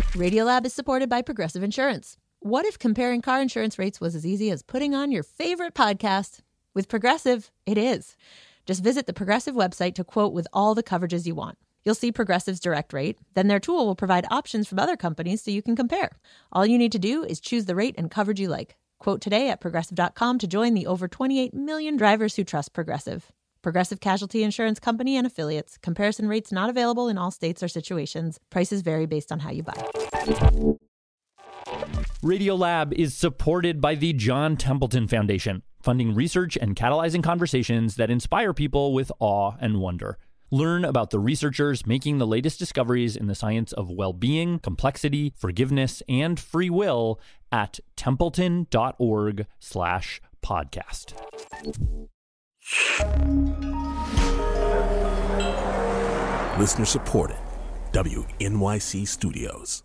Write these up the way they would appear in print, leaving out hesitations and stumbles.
Radiolab is supported by Progressive Insurance. What if comparing car insurance rates was as easy as putting on your favorite podcast? With Progressive, it is. Just visit the Progressive website to quote with all the coverages you want. You'll see Progressive's direct rate. Then their tool will provide options from other companies so you can compare. All you need to do is choose the rate and coverage you like. Quote today at Progressive.com to join the over 28 million drivers who trust Progressive. Progressive Casualty Insurance Company and Affiliates. Comparison rates not available in all states or situations. Prices vary based on how you buy. Radiolab is supported by the John Templeton Foundation, funding research and catalyzing conversations that inspire people with awe and wonder. Learn about the researchers making the latest discoveries in the science of well-being, complexity, forgiveness, and free will at templeton.org/podcast. Listener supported. WNYC Studios.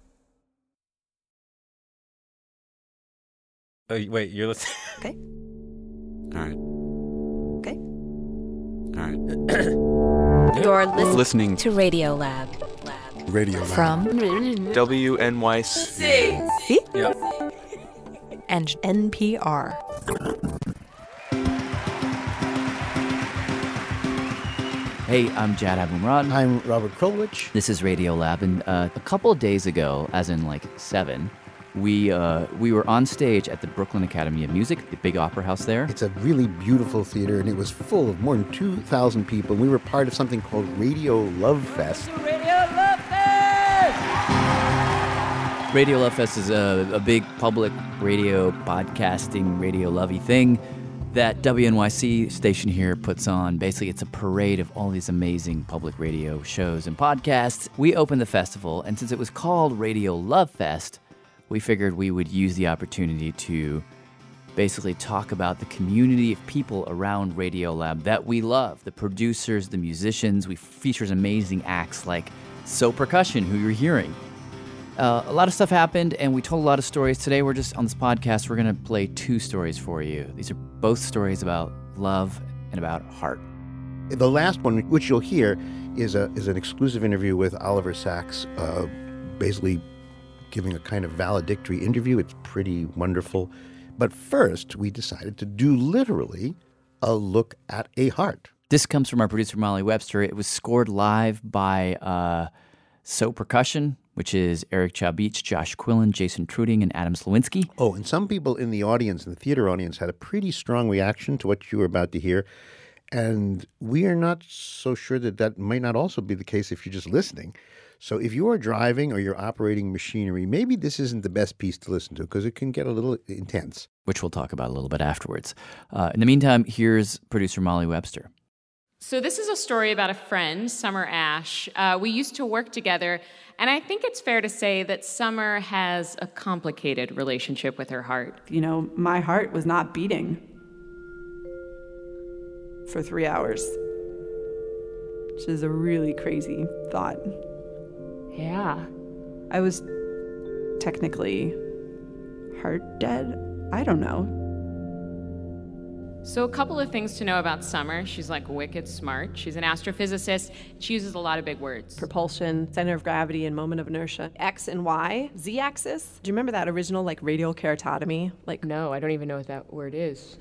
Oh, wait, you're listening? Okay. All right. Okay. All right. You're Listening to Radiolab. Radiolab. From WNYC. See? Yeah. And NPR. Hey, I'm Jad Abumrad. I'm Robert Krulwich. This is Radiolab, and a couple of days ago, as in like 7, we were on stage at the Brooklyn Academy of Music, the big opera house there. It's a really beautiful theater, and it was full of more than 2,000 people. We were part of something called Radio Love Fest. Radio Love Fest is a big public radio podcasting, radio lovey thing that WNYC station here puts on. Basically, it's a parade of all these amazing public radio shows and podcasts. We opened the festival, and since it was called Radio Love Fest, we figured we would use the opportunity to basically talk about the community of people around Radiolab that we love, the producers, the musicians. We feature amazing acts like So Percussion, who you're hearing. A lot of stuff happened, and we told a lot of stories. Today, we're just on this podcast, we're going to play 2 stories for you. These are both stories about love and about heart. The last one, which you'll hear, is an exclusive interview with Oliver Sacks, basically giving a kind of valedictory interview. It's pretty wonderful. But first, we decided to do literally a look at a heart. This comes from our producer, Molly Webster. It was scored live by So Percussion, which is Eric Chabich, Josh Quillen, Jason Truding, and Adam Slawinski. Oh, and some people in the audience, in the theater audience, had a pretty strong reaction to what you were about to hear. And we are not so sure that might not also be the case if you're just listening. So if you are driving or you're operating machinery, maybe this isn't the best piece to listen to because it can get a little intense. Which we'll talk about a little bit afterwards. In the meantime, here's producer Molly Webster. So this is a story about a friend, Summer Ash. We used to work together, and I think it's fair to say that Summer has a complicated relationship with her heart. You know, my heart was not beating for 3 hours, which is a really crazy thought. Yeah. I was technically heart dead. I don't know. So a couple of things to know about Summer. She's like wicked smart. She's an astrophysicist. She uses a lot of big words. Propulsion, center of gravity, and moment of inertia. X and Y, Z-axis. Do you remember that original like radial keratotomy? No, I don't even know what that word is.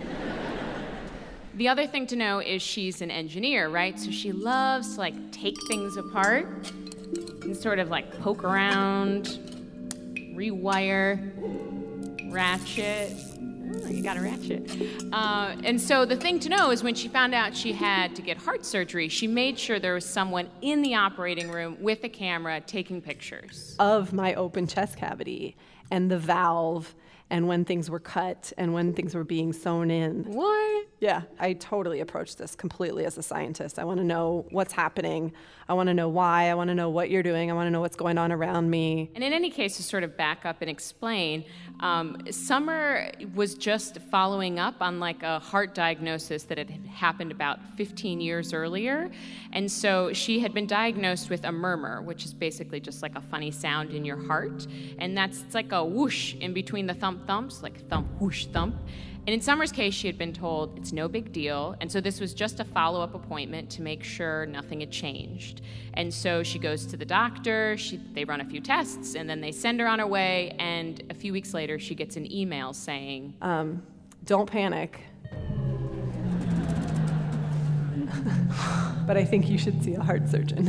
The other thing to know is she's an engineer, right? So she loves to take things apart and sort of poke around, rewire, ratchet. Oh, you got a ratchet. And so the thing to know is when she found out she had to get heart surgery, she made sure there was someone in the operating room with a camera taking pictures of my open chest cavity and the valve and when things were cut and when things were being sewn in. What? Yeah, I totally approach this completely as a scientist. I want to know what's happening. I want to know why. I want to know what you're doing. I want to know what's going on around me. And in any case, to sort of back up and explain, Summer was just following up on a heart diagnosis that had happened about 15 years earlier. And so she had been diagnosed with a murmur, which is basically just a funny sound in your heart. And it's like a whoosh in between the thumps, like thump, whoosh, thump. And in Summer's case, she had been told it's no big deal, and so this was just a follow-up appointment to make sure nothing had changed. And so she goes to the doctor, they run a few tests, and then they send her on her way, and a few weeks later, she gets an email saying, Don't panic. But I think you should see a heart surgeon.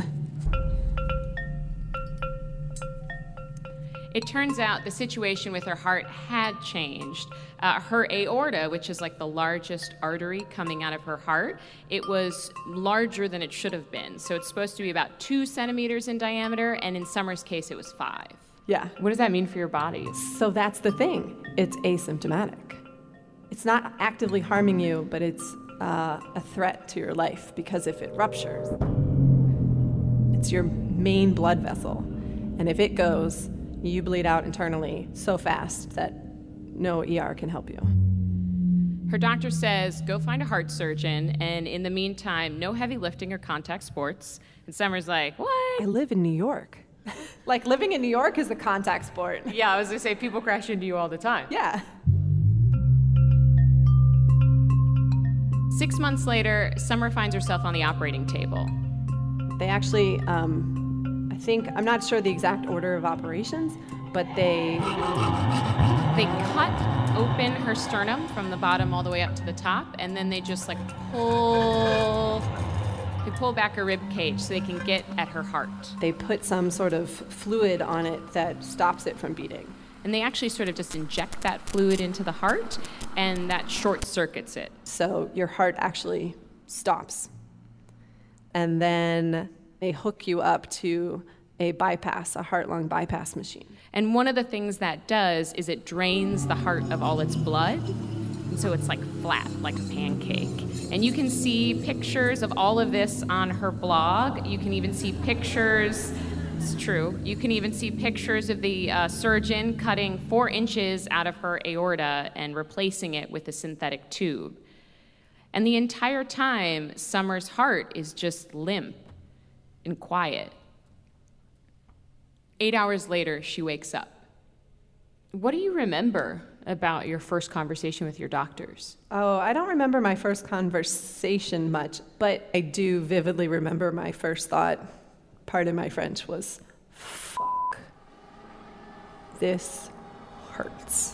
It turns out the situation with her heart had changed. Her aorta, which is like the largest artery coming out of her heart, it was larger than it should have been. So it's supposed to be about 2 centimeters in diameter, and in Summer's case, it was 5. Yeah. What does that mean for your body? So that's the thing. It's asymptomatic. It's not actively harming you, but it's a threat to your life, because if it ruptures, it's your main blood vessel. And if it goes, you bleed out internally so fast that no ER can help you. Her doctor says, go find a heart surgeon, and in the meantime, no heavy lifting or contact sports. And Summer's like, what? I live in New York. Like, living in New York is a contact sport. Yeah, I was gonna say, people crash into you all the time. Yeah. 6 months later, Summer finds herself on the operating table. They actually, I'm not sure the exact order of operations, but they cut open her sternum from the bottom all the way up to the top, and then they just pull back her rib cage so they can get at her heart. They put some sort of fluid on it that stops it from beating. And they actually sort of just inject that fluid into the heart, and that short circuits it. So your heart actually stops. And then they hook you up to a heart-lung bypass machine. And one of the things that does is it drains the heart of all its blood, and so it's flat, like a pancake. And you can see pictures of all of this on her blog. You can even see pictures, it's true, you can even see pictures of the surgeon cutting 4 inches out of her aorta and replacing it with a synthetic tube. And the entire time, Summer's heart is just limp and quiet. 8 hours later, she wakes up. What do you remember about your first conversation with your doctors? Oh, I don't remember my first conversation much, but I do vividly remember my first thought, pardon my French, was, fuck. This hurts.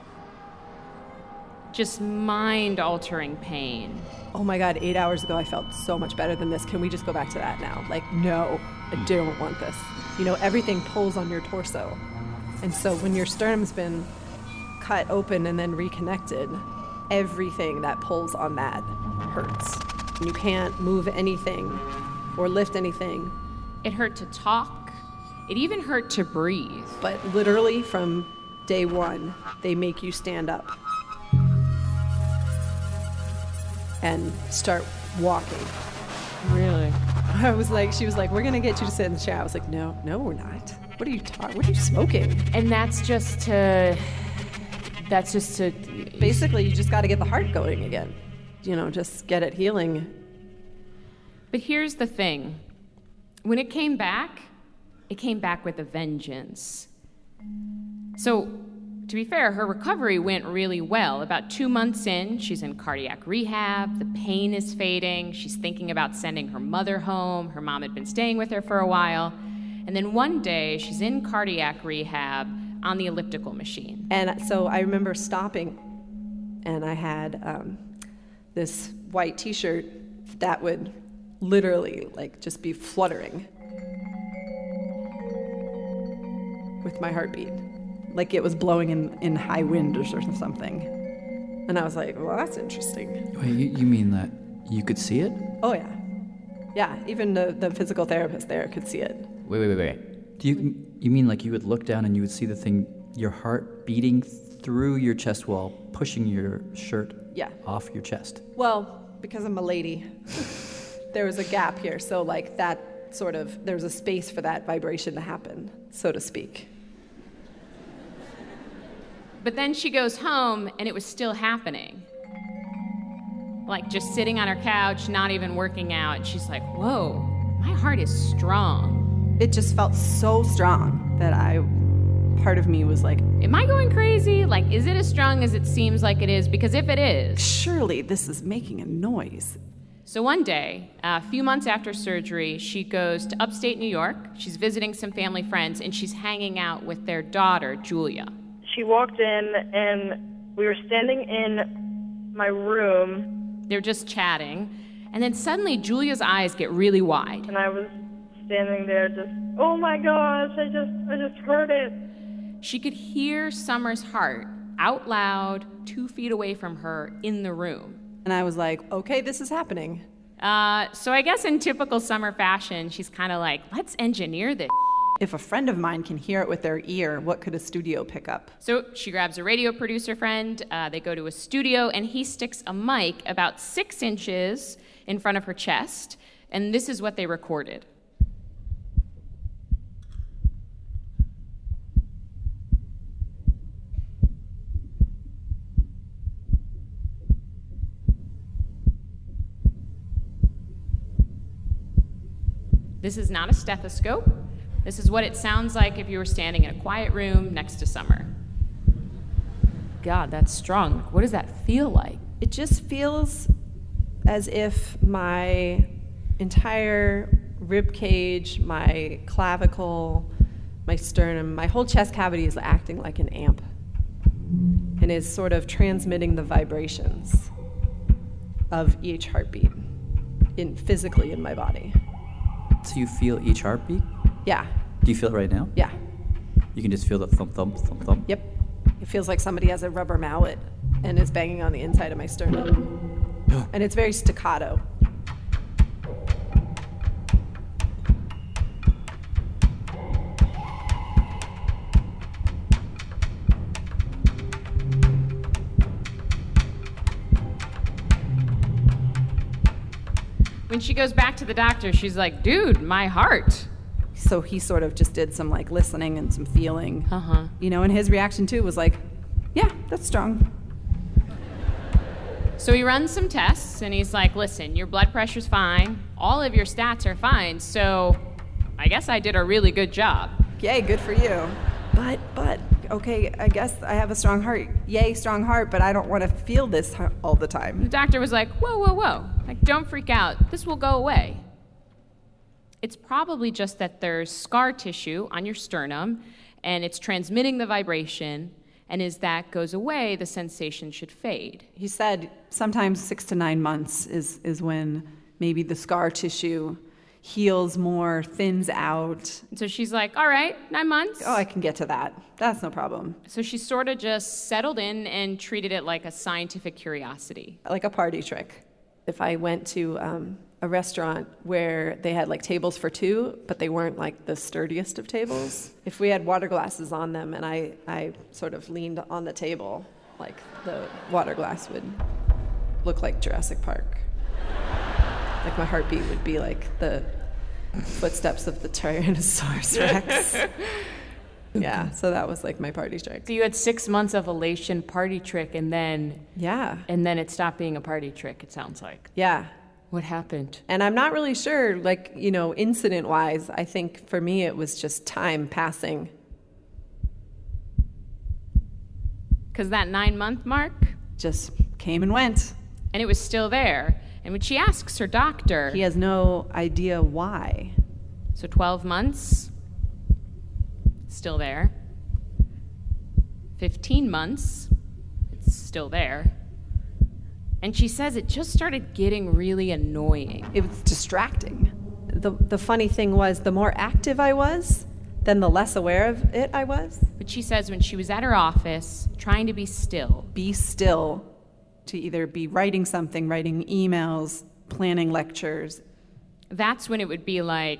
Just mind-altering pain. Oh my God, 8 hours ago I felt so much better than this. Can we just go back to that now? No, I don't want this. Everything pulls on your torso. And so when your sternum's been cut open and then reconnected, everything that pulls on that hurts. And you can't move anything or lift anything. It hurt to talk. It even hurt to breathe. But literally from day one, they make you stand up and start walking. Really? She was like, we're gonna get you to sit in the chair. I was like, no, we're not. What are you smoking? And that's just to... Basically, you just gotta get the heart going again. Just get it healing. But here's the thing. When it came back with a vengeance. So, to be fair, her recovery went really well. About 2 months in, she's in cardiac rehab. The pain is fading. She's thinking about sending her mother home. Her mom had been staying with her for a while. And then one day, she's in cardiac rehab on the elliptical machine. And so I remember stopping, and I had this white T-shirt that would literally just be fluttering with my heartbeat. Like it was blowing in high wind or something. And I was like, well, that's interesting. Wait, you mean that you could see it? Oh, yeah. Yeah, even the physical therapist there could see it. Wait. Do you mean you would look down and you would see the thing, your heart beating through your chest wall, pushing your shirt off your chest? Well, because I'm a lady, there was a gap here. So that there was a space for that vibration to happen, so to speak. But then she goes home, and it was still happening. Just sitting on her couch, not even working out. She's like, whoa, my heart is strong. It just felt so strong that I part of me was like, am I going crazy? Like, is it as strong as it seems like it is? Because if it is... surely this is making a noise. So one day, a few months after surgery, she goes to upstate New York. She's visiting some family friends, and she's hanging out with their daughter, Julia. She walked in, and we were standing in my room. They're just chatting, and then suddenly Julia's eyes get really wide. And I was standing there just, oh my gosh, I just heard it. She could hear Summer's heart out loud 2 feet away from her in the room. And I was like, okay, this is happening. So I guess in typical Summer fashion, she's kind of like, let's engineer this. If a friend of mine can hear it with their ear, what could a studio pick up? So she grabs a radio producer friend, they go to a studio, and he sticks a mic about 6 inches in front of her chest, and this is what they recorded. This is not a stethoscope. This is what it sounds like if you were standing in a quiet room next to Summer. God, that's strong. What does that feel like? It just feels as if my entire rib cage, my clavicle, my sternum, my whole chest cavity is acting like an amp and is sort of transmitting the vibrations of each heartbeat physically in my body. So you feel each heartbeat? Yeah. Do you feel it right now? Yeah. You can just feel the thump, thump, thump, thump? Yep. It feels like somebody has a rubber mallet and is banging on the inside of my sternum. And it's very staccato. When she goes back to the doctor, she's like, dude, my heart. So he sort of just did some like listening and some feeling. Uh-huh. You know, and his reaction too was like, yeah, that's strong. So he runs some tests and he's like, listen, your blood pressure's fine. All of your stats are fine. So I guess I did a really good job. Yay, good for you. But, okay, I guess I have a strong heart. Yay, strong heart, but I don't want to feel this all the time. The doctor was like, whoa, whoa, whoa. Like, don't freak out. This will go away. It's probably just that there's scar tissue on your sternum, and it's transmitting the vibration, and as that goes away, the sensation should fade. He said sometimes 6 to 9 months is when maybe the scar tissue heals more, thins out. And so she's like, all right, 9 months. Oh, I can get to that. That's no problem. So she sort of just settled in and treated it like a scientific curiosity. Like a party trick. If I went to a restaurant where they had like tables for 2, but they weren't like the sturdiest of tables, if we had water glasses on them and I sort of leaned on the table, like the water glass would look like Jurassic Park. Like my heartbeat would be like the footsteps of the Tyrannosaurus Rex. Yeah, so that was like my party trick. So you had 6 months of elation party trick and then... Yeah. And then it stopped being a party trick, it sounds like. Yeah. What happened? And I'm not really sure, like, you know, incident-wise, I think for me it was just time passing. Because that 9-month mark? Just came and went. And it was still there. And when she asks her doctor... He has no idea why. So 12 months, still there. 15 months, it's still there. And she says it just started getting really annoying. It was distracting. The funny thing was, the more active I was, then the less aware of it I was. But she says when she was at her office, trying to be still. Be still. To either be writing something, writing emails, planning lectures. That's when it would be like...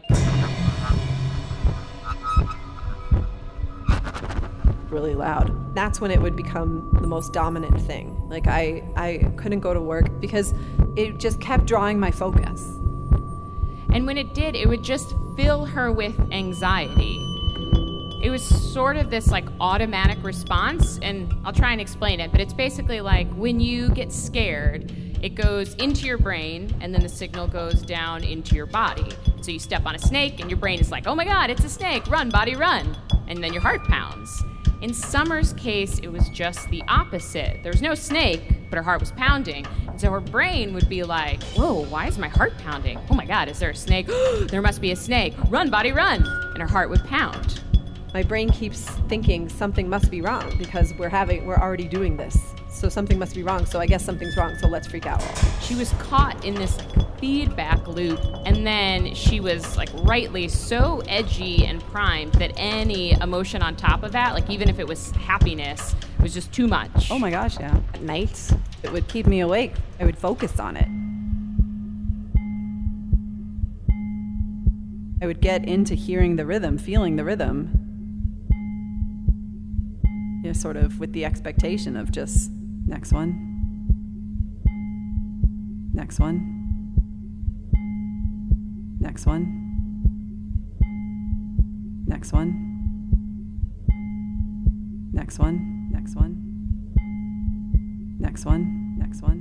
really loud. That's when it would become the most dominant thing. Like I couldn't go to work because it just kept drawing my focus. And when it did, it would just fill her with anxiety. It was sort of this like automatic response, and I'll try and explain it, but it's basically like when you get scared, it goes into your brain and then the signal goes down into your body. So you step on a snake and your brain is like, oh my God, it's a snake, run, body, run. And then your heart pounds. In Summer's case, it was just the opposite. There was no snake, but her heart was pounding. And so her brain would be like, whoa, why is my heart pounding? Oh my God, is there a snake? There must be a snake. Run, body, run. And her heart would pound. My brain keeps thinking something must be wrong because we're already doing this. So something must be wrong. So I guess something's wrong. So let's freak out. She was caught in this feedback loop, and then she was rightly so edgy and primed that any emotion on top of that, even if it was happiness, was just too much. Oh my gosh, yeah. At night, it would keep me awake. I would focus on it. I would get into hearing the rhythm, feeling the rhythm. Yeah, sort of with the expectation of just next one. Next one. Next one. Next one. Next one. Next one. Next one. Next one.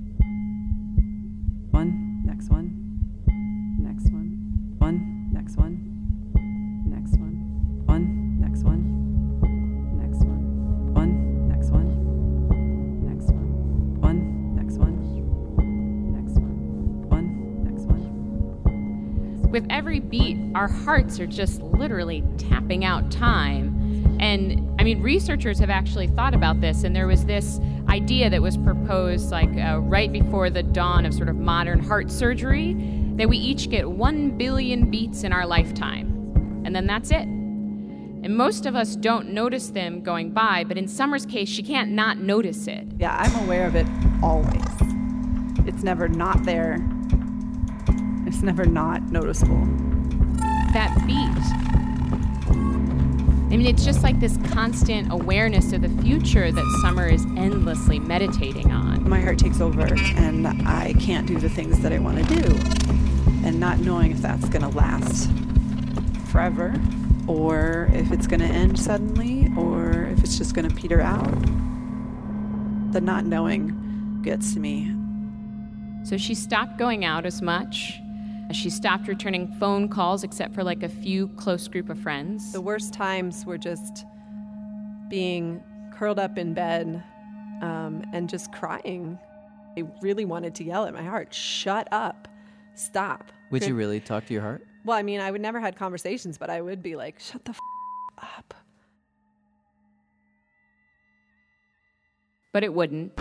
One. Next one. Next one. One. Next one. Next one. One. Next one. Next one. One. Next one. Next one. One. Next one. Next one. One. Next one. With every beat, our hearts are just literally tapping out time. And researchers have actually thought about this, and there was this idea that was proposed right before the dawn of sort of modern heart surgery, that we each get 1 billion beats in our lifetime, and then that's it. And most of us don't notice them going by, but in Summer's case, she can't not notice it. Yeah, I'm aware of it always. It's never not there. It's never not noticeable. That beat. It's just like this constant awareness of the future that Summer is endlessly meditating on. My heart takes over, and I can't do the things that I want to do. And not knowing if that's going to last forever, or if it's going to end suddenly, or if it's just going to peter out. The not knowing gets to me. So she stopped going out as much. She stopped returning phone calls except for a few close group of friends. The worst times were just being curled up in bed and just crying. I really wanted to yell at my heart, shut up, stop. Would you really talk to your heart? Well, I would never had conversations, but I would be like, shut the up. But it wouldn't.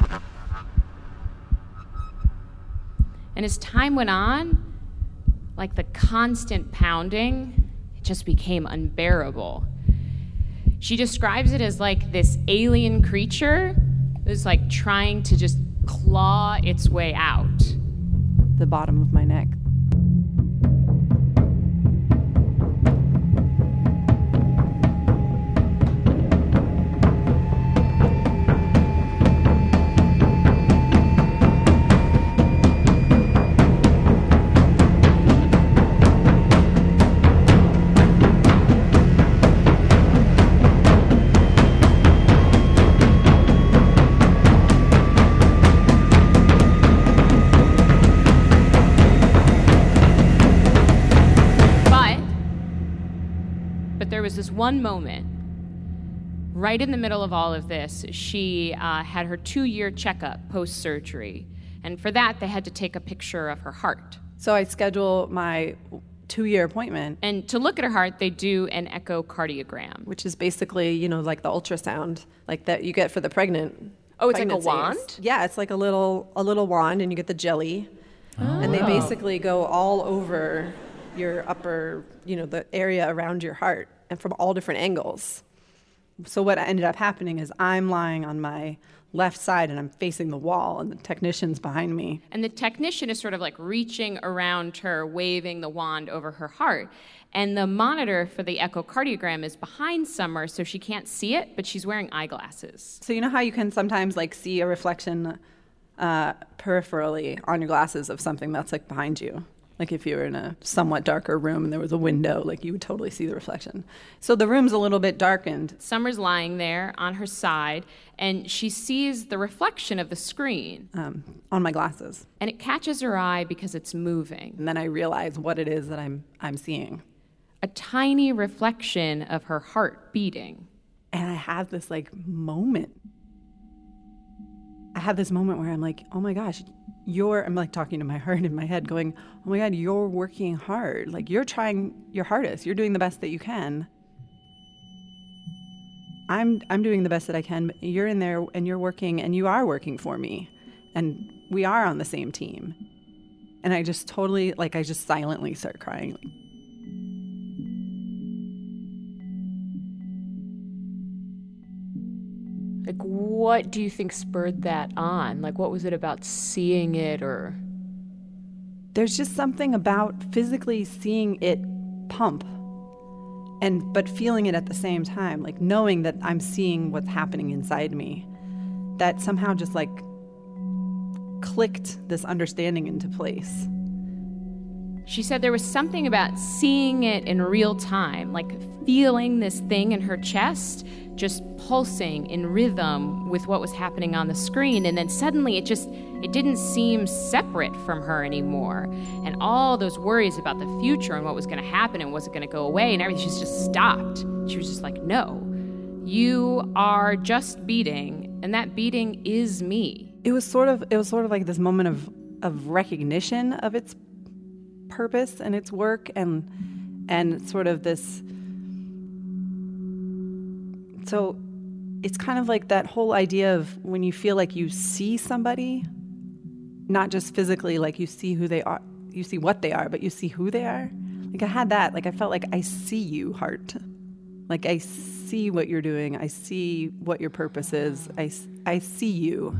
And as time went on, the constant pounding, it just became unbearable. She describes it as this alien creature who's trying to just claw its way out. The bottom of my neck. This one moment, right in the middle of all of this, she had her 2-year checkup post-surgery. And for that, they had to take a picture of her heart. So I schedule my 2-year appointment. And to look at her heart, they do an echocardiogram. Which is basically, the ultrasound, that you get for the pregnant. Oh, it's like a wand? Yeah, it's like a little wand, and you get the jelly. Oh. And they basically go all over your upper, the area around your heart, and from all different angles. So what ended up happening is I'm lying on my left side and I'm facing the wall, and the technician's behind me. And the technician is sort of reaching around her, waving the wand over her heart. And the monitor for the echocardiogram is behind Summer, so she can't see it, but she's wearing eyeglasses. So you know how you can sometimes see a reflection peripherally on your glasses of something that's behind you? If you were in a somewhat darker room and there was a window, you would totally see the reflection. So the room's a little bit darkened. Summer's lying there on her side, and she sees the reflection of the screen. On my glasses. And it catches her eye because it's moving. And then I realize what it is that I'm seeing. A tiny reflection of her heart beating. And I had this like moment. I had this moment where I'm like, oh my gosh, I'm like talking to my heart in my head going, oh my God, you're working hard. Like you're trying your hardest. You're doing the best that you can. I'm doing the best that I can, but you're in there and you're working and you are working for me. And we are on the same team. And I just totally, like, I just silently start crying. Like, what do you think spurred that on? Like, what was it about seeing it or? There's just something about physically seeing it pump but feeling it at the same time, like knowing that I'm seeing what's happening inside me, that somehow just like clicked this understanding into place. She said there was something about seeing it in real time, like feeling this thing in her chest just pulsing in rhythm with what was happening on the screen, and then suddenly it didn't seem separate from her anymore. And all those worries about the future and what was going to happen and was it going to go away and everything, she just stopped. She was just like, no, you are just beating, and that beating is me. It was sort of like this moment of recognition of its purpose and its work and sort of this. So it's kind of like that whole idea of when you feel like you see somebody, not just physically, like you see who they are, you see what they are, but you see who they are. Like I had that, like I felt like I see you, heart. Like I see what you're doing. I see what your purpose is. I see you.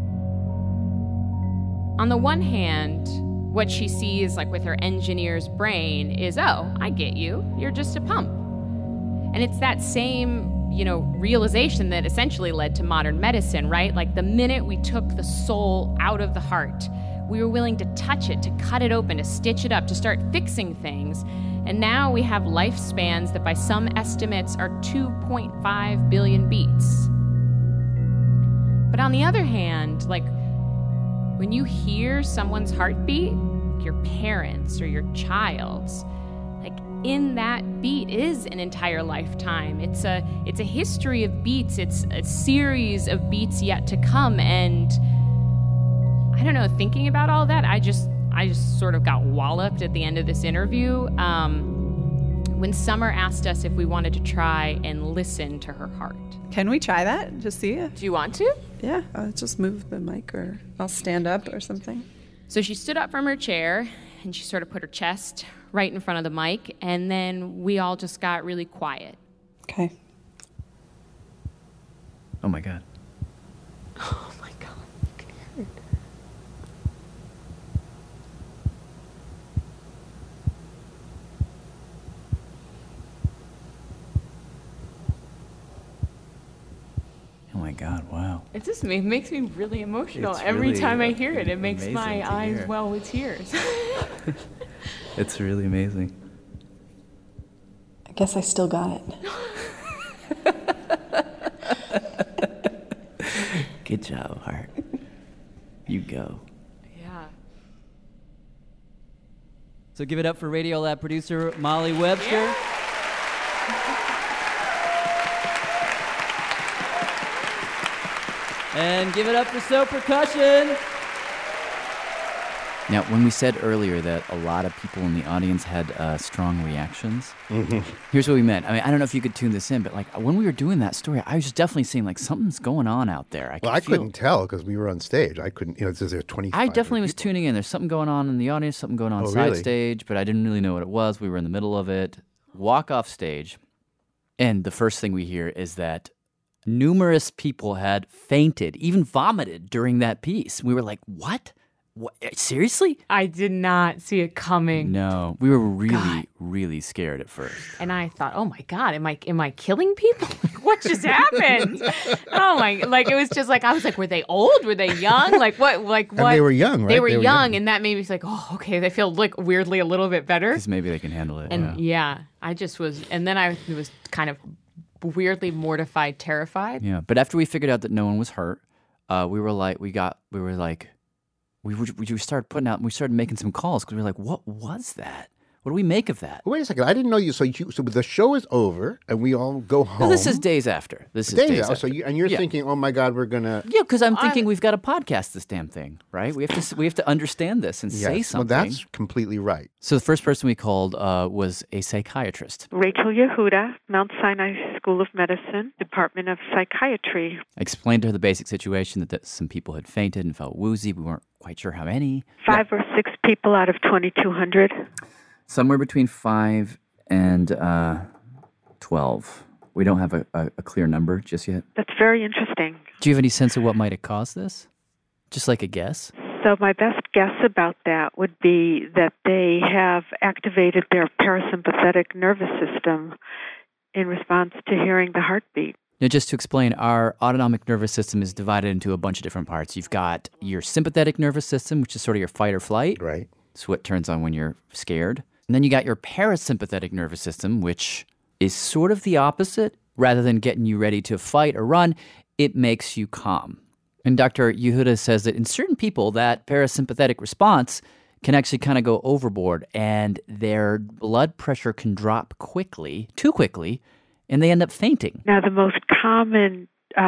On the one hand, what she sees, like with her engineer's brain, is, oh, I get you. You're just a pump. And it's that same, realization that essentially led to modern medicine, right? Like the minute we took the soul out of the heart, we were willing to touch it, to cut it open, to stitch it up, to start fixing things. And now we have lifespans that by some estimates are 2.5 billion beats. But on the other hand, like when you hear someone's heartbeat, your parents or your child's, like in that beat is an entire lifetime. It's a history of beats. It's a series of beats yet to come. And I don't know, thinking about all that, I just sort of got walloped at the end of this interview when Summer asked us if we wanted to try and listen to her heart. Can we try that? Just see it? Do you want to? Yeah, I'll just move the mic or I'll stand up or something. So she stood up from her chair and she sort of put her chest right in front of the mic, and then we all just got really quiet. Okay. Oh my God. Oh my God, you can hear it. Oh my God, wow. It just makes me really emotional. It's Every really time I hear it, it makes amazing my to eyes hear. well with tears. It's really amazing. I guess I still got it. Good job, Heart. You go. Yeah. So give it up for Radiolab producer Molly Webster. Yeah. And give it up for So Percussion. Now, when we said earlier that a lot of people in the audience had strong reactions, here's what we meant. I mean, I don't know if you could tune this in, but like when we were doing that story, I was just definitely seeing like something's going on out there. I couldn't tell because we were on stage. I couldn't, it says there 25. I definitely was tuning in. There's something going on in the audience, something going on side stage, but I didn't really know what it was. We were in the middle of it. Walk off stage, and the first thing we hear is that numerous people had fainted, even vomited during that piece. We were like, what? What? Seriously? I did not see it coming. No, we were really, really scared at first. And I thought, oh my God, am I killing people? What just happened? Oh my, like it was just like, I was like, were they old? Were they young? Like what? And they were young, right? They were young, and that made me like, oh, okay, they feel like weirdly a little bit better. Because maybe they can handle it. And I just was, and then I was kind of weirdly mortified, terrified. Yeah, but after we figured out that no one was hurt, we started putting out, we started making some calls because we were like, what was that? What do we make of that? Wait a second. I didn't know you. So the show is over and we all go home. No, this is days after. This is days after. So you're thinking, oh my God, we're gonna. Yeah, because I'm thinking we've got to podcast this damn thing, right? We have to understand this and say something. Well, that's completely right. So the first person we called was a psychiatrist. Rachel Yehuda, Mount Sinai School of Medicine, Department of Psychiatry. I explained to her the basic situation that some people had fainted and felt woozy. We weren't quite sure how many. 5 or 6 people out of 2,200. Somewhere between 5 and 12. We don't have a clear number just yet. That's very interesting. Do you have any sense of what might have caused this? Just like a guess? So my best guess about that would be that they have activated their parasympathetic nervous system in response to hearing the heartbeat. Now, just to explain, our autonomic nervous system is divided into a bunch of different parts. You've got your sympathetic nervous system, which is sort of your fight or flight. Right. It's what turns on when you're scared. And then you got your parasympathetic nervous system, which is sort of the opposite. Rather than getting you ready to fight or run, it makes you calm. And Dr. Yehuda says that in certain people, that parasympathetic response can actually kind of go overboard and their blood pressure can drop quickly, too quickly, and they end up fainting. Now, the most common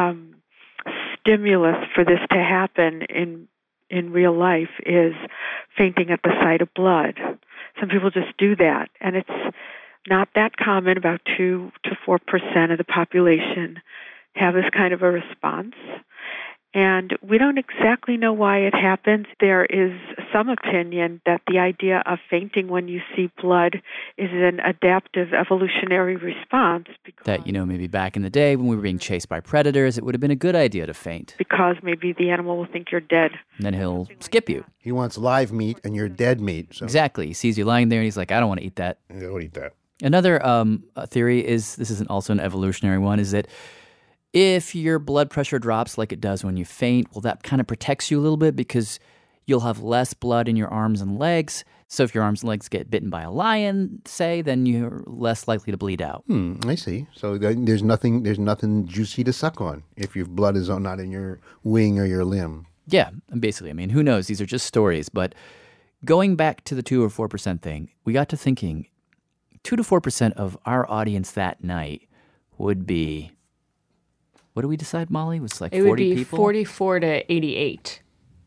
stimulus for this to happen in real life is fainting at the sight of blood. Some people just do that, and it's not that common. About 2 to 4% of the population have this kind of a response. And we don't exactly know why it happens. There is some opinion that the idea of fainting when you see blood is an adaptive evolutionary response. That, maybe back in the day when we were being chased by predators, it would have been a good idea to faint. Because maybe the animal will think you're dead. And then he'll skip you. He wants live meat and you're dead meat. So. Exactly. He sees you lying there and he's like, I don't want to eat that. I don't eat that. Another theory is, this isn't also an evolutionary one, is that if your blood pressure drops like it does when you faint, well, that kind of protects you a little bit because you'll have less blood in your arms and legs. So if your arms and legs get bitten by a lion, say, then you're less likely to bleed out. I see. So there's nothing juicy to suck on if your blood is not in your wing or your limb. Yeah, basically. Who knows? These are just stories. But going back to the 2 or 4% thing, we got to thinking 2 to 4% of our audience that night would be... What do we decide, Molly? It was like 40 people? It would be 44 to 88.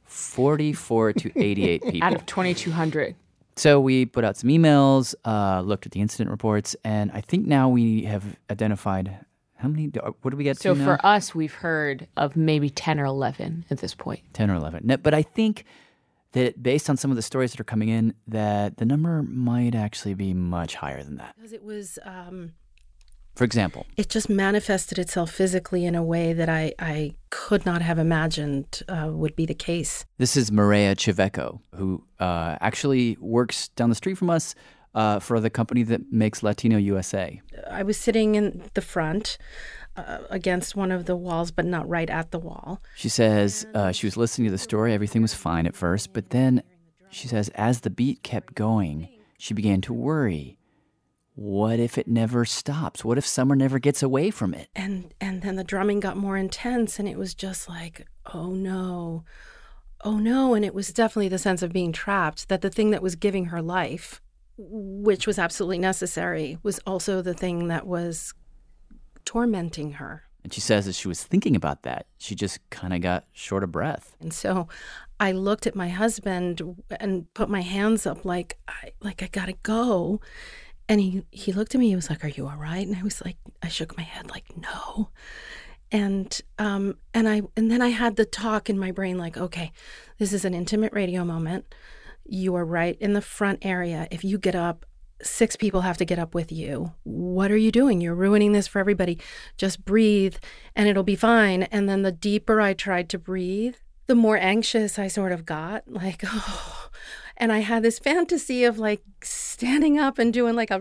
44 to 88 people. Out of 2,200. So we put out some emails, looked at the incident reports, and I think now we have identified how many, what do we get to now? So for us, we've heard of maybe 10 or 11 at this point. 10 or 11. No, but I think that based on some of the stories that are coming in, that the number might actually be much higher than that. Because it was... For example? It just manifested itself physically in a way that I could not have imagined would be the case. This is Maria Chiveco, who actually works down the street from us for the company that makes Latino USA. I was sitting in the front against one of the walls, but not right at the wall. She says she was listening to the story. Everything was fine at first. But then she says as the beat kept going, she began to worry. What if it never stops? What if Summer never gets away from it? And then the drumming got more intense, and it was just like, oh no. And it was definitely the sense of being trapped, that the thing that was giving her life, which was absolutely necessary, was also the thing that was tormenting her. And she says as she was thinking about that, she just kind of got short of breath. And so I looked at my husband and put my hands up like I gotta go. And he looked at me, he was like, are you all right? And I was like, I shook my head like, no. And then I had the talk in my brain like, okay, this is an intimate radio moment. You are right in the front area. If you get up, 6 people have to get up with you. What are you doing? You're ruining this for everybody. Just breathe and it'll be fine. And then the deeper I tried to breathe, the more anxious I sort of got, like, oh. And I had this fantasy of like standing up and doing like a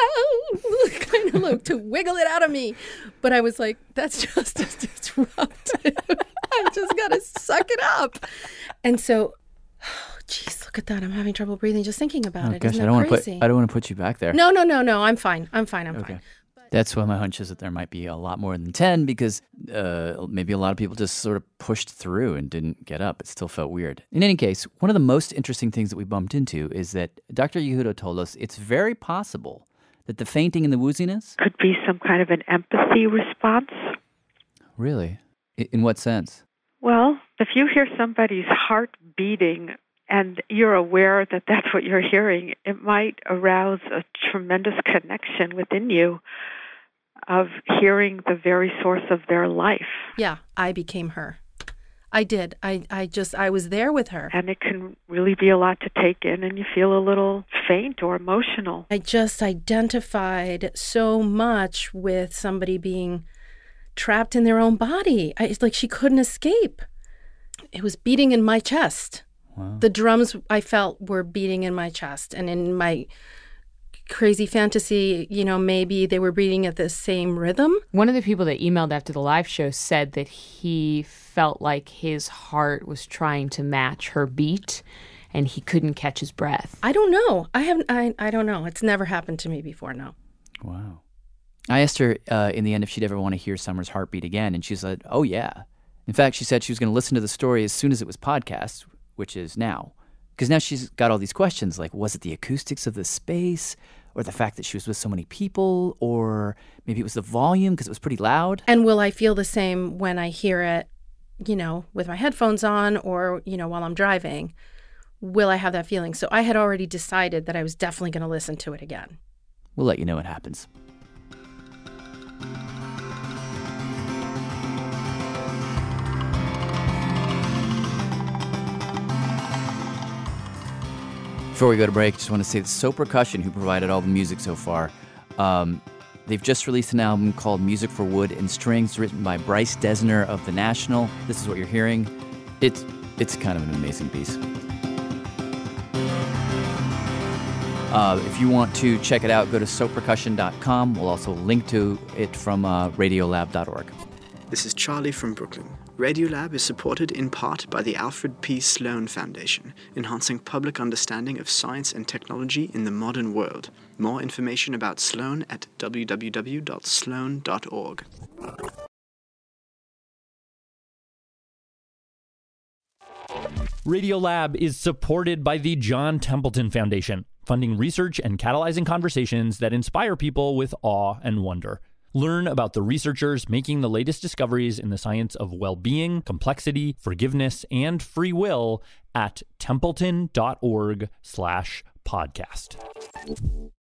kind of like to wiggle it out of me. But I was like, that's just as disruptive. I just got to suck it up. And so, geez, look at that. I'm having trouble breathing just thinking about it. Gosh, Isn't that crazy? I don't want to put you back there. No. I'm fine. I'm fine. That's why my hunch is that there might be a lot more than 10 because maybe a lot of people just sort of pushed through and didn't get up. It still felt weird. In any case, one of the most interesting things that we bumped into is that Dr. Yehuda told us it's very possible that the fainting and the wooziness could be some kind of an empathy response. Really? In what sense? Well, if you hear somebody's heart beating and you're aware that that's what you're hearing, it might arouse a tremendous connection within you of hearing the very source of their life. Yeah, I became her. I did. I was there with her. And it can really be a lot to take in, and you feel a little faint or emotional. I just identified so much with somebody being trapped in their own body. It's like she couldn't escape. It was beating in my chest. Wow. The drums I felt were beating in my chest, and in my crazy fantasy, maybe they were beating at the same rhythm. One of the people that emailed after the live show said that he felt like his heart was trying to match her beat and he couldn't catch his breath. I don't know. I don't know. It's never happened to me before, no. Wow. I asked her in the end if she'd ever want to hear Summer's heartbeat again, and she said, oh, yeah. In fact, she said she was going to listen to the story as soon as it was podcast, which is now. Because now she's got all these questions, like, was it the acoustics of the space, or the fact that she was with so many people, or maybe it was the volume because it was pretty loud? And will I feel the same when I hear it, with my headphones on, or, while I'm driving? Will I have that feeling? So I had already decided that I was definitely going to listen to it again. We'll let you know what happens. Before we go to break, just want to say that So Percussion, who provided all the music so far, they've just released an album called Music for Wood and Strings, written by Bryce Dessner of The National. This is what you're hearing. It's kind of an amazing piece. If you want to check it out, go to sopercussion.com. We'll also link to it from radiolab.org. This is Charlie from Brooklyn. Radiolab is supported in part by the Alfred P. Sloan Foundation, enhancing public understanding of science and technology in the modern world. More information about Sloan at www.sloan.org. Radiolab is supported by the John Templeton Foundation, funding research and catalyzing conversations that inspire people with awe and wonder. Learn about the researchers making the latest discoveries in the science of well-being, complexity, forgiveness, and free will at templeton.org/podcast.